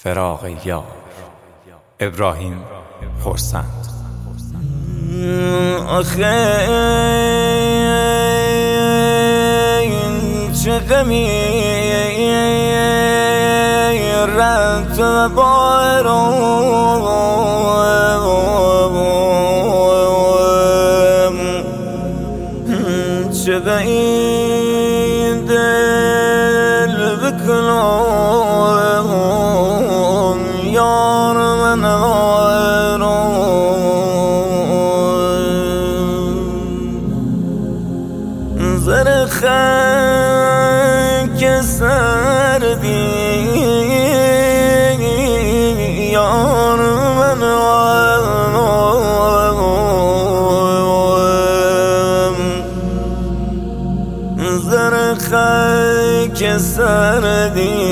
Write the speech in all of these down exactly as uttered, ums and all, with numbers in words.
فراق یار. ابراهیم خرسند. آخه این چه غمی رد و بارم، چه به این دل بکنم یار من زر خاک سردی یار من زر خاک سردی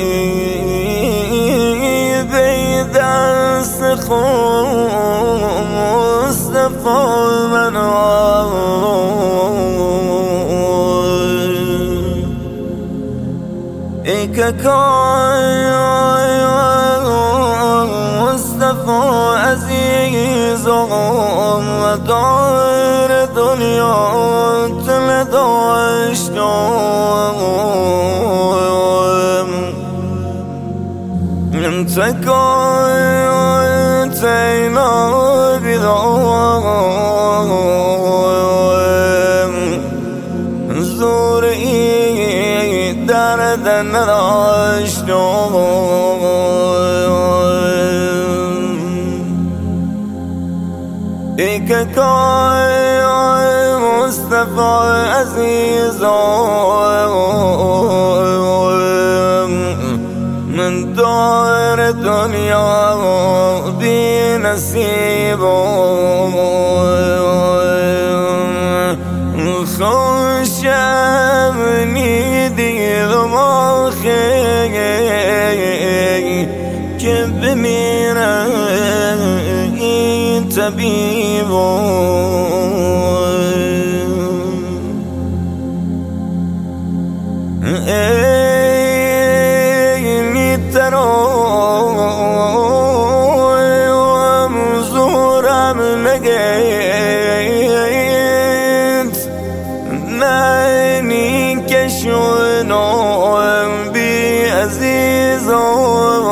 بی دست خود مصطفی من ای که مصطفی عزیزم و دار دنیا تل داشتم، انت كنت اینا بیدام زوری درد نداشتم، ای که مصطفی عزیزم من دار دنیا بی نصیبم، خوشم نیدیدم آخه که بمیرم این طبیبم، ای ترام زورم نگید نینی کشونم بی عزیزم،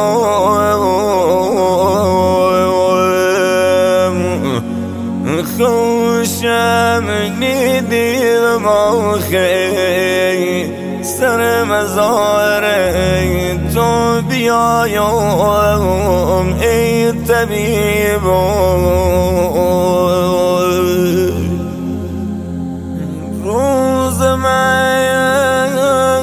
خوشم نیدیدم آخه سر مزار تو بیایم ای طبیبم، روز من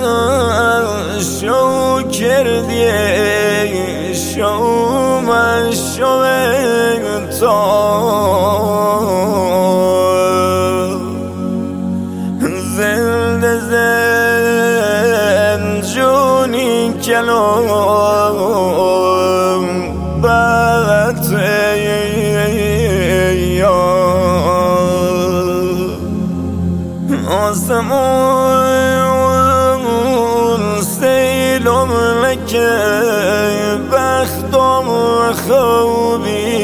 شو کردی شو من شو تا زنده زنجونی کلام بغت آسمون سیلم لکه بختم خوبی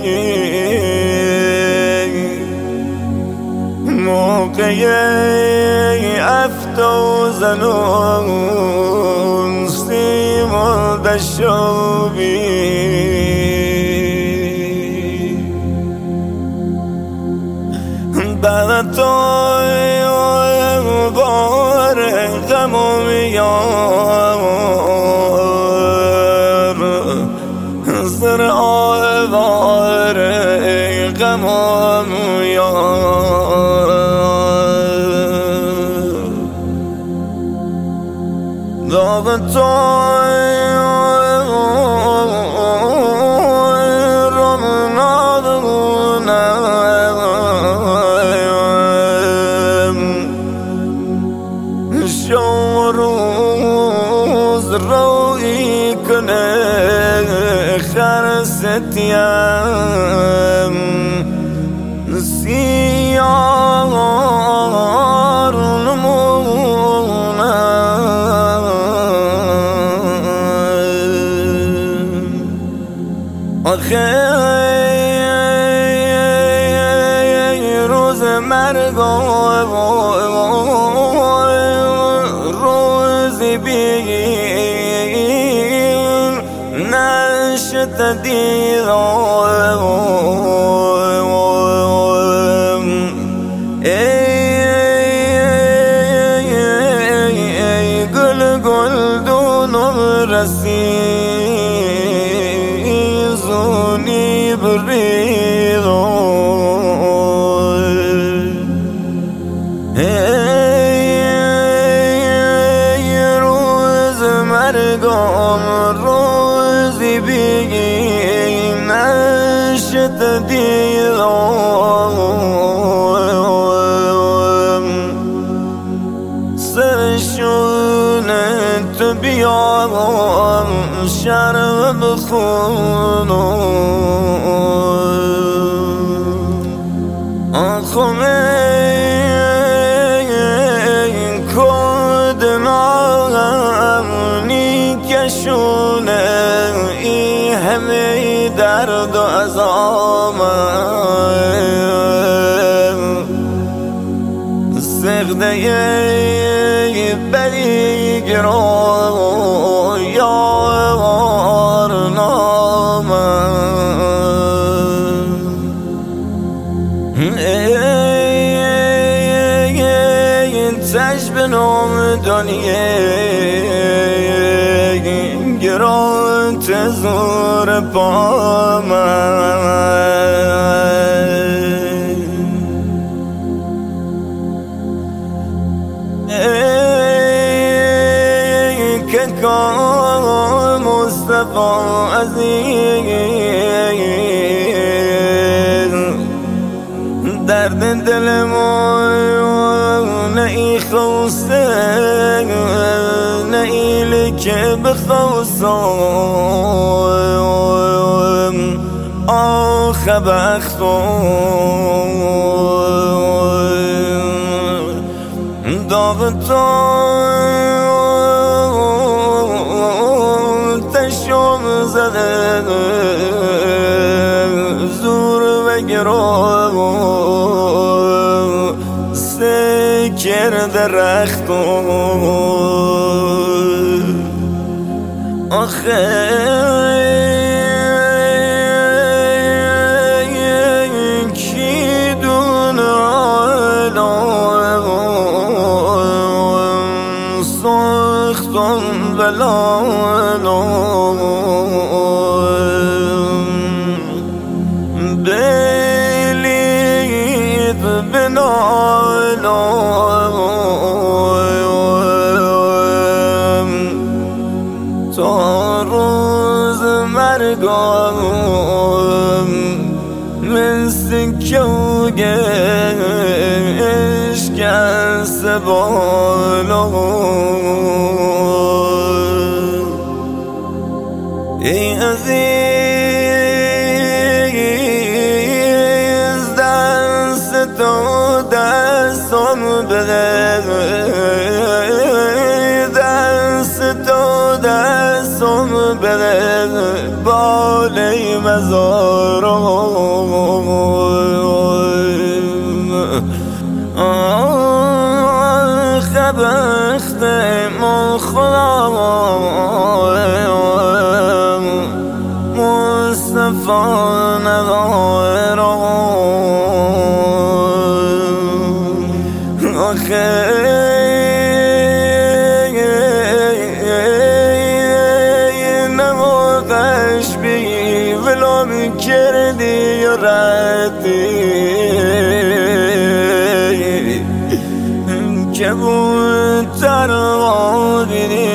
موقع افتو زنون سیما دشوبی بعد تو بار غمم یار زر آوار غمم یار داغ تو رم ندونم شو روز روی کنه خرستیم سیار نمونم آخه روز مرگ روزی بیم نشد دیدم ای گل گلدونم رسی زونی بریدم مرگم روزی بگیم نشد دیدم سرشون تو بیام شرم بخونم آخمه شونه ای همه درد و عذاب سغده بری گرو یار نام ای تجب نام دنیا گران تزور پا من ای که کام مصطفی عزیز درد دل ما نه ای خوسته نه ایلی که بخوصم آخه بختم داغ تو تشم زده زور و گرو سکر درختم آخه کی دونه عالم ساختم بلالم بلید بنالم تا روز مرگم من سکه و گشکست بالم ای عزیز دست تو دستم بده دست تو دستم بده بالی مزارم آخه بخت من خودم مصطفی ندارم آخه ولم کردی و ردی که بودتر آبیدی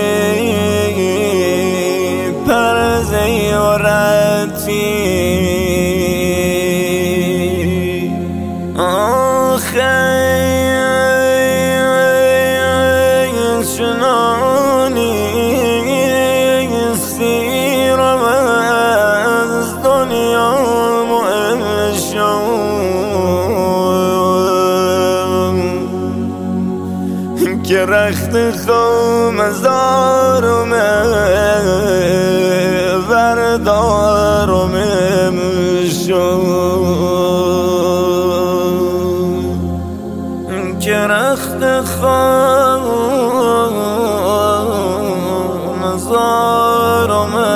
پرزی و ردی آخه چنانی سیرم از دنیا مؤمشم که رخت خوم زارم بردارم هزارم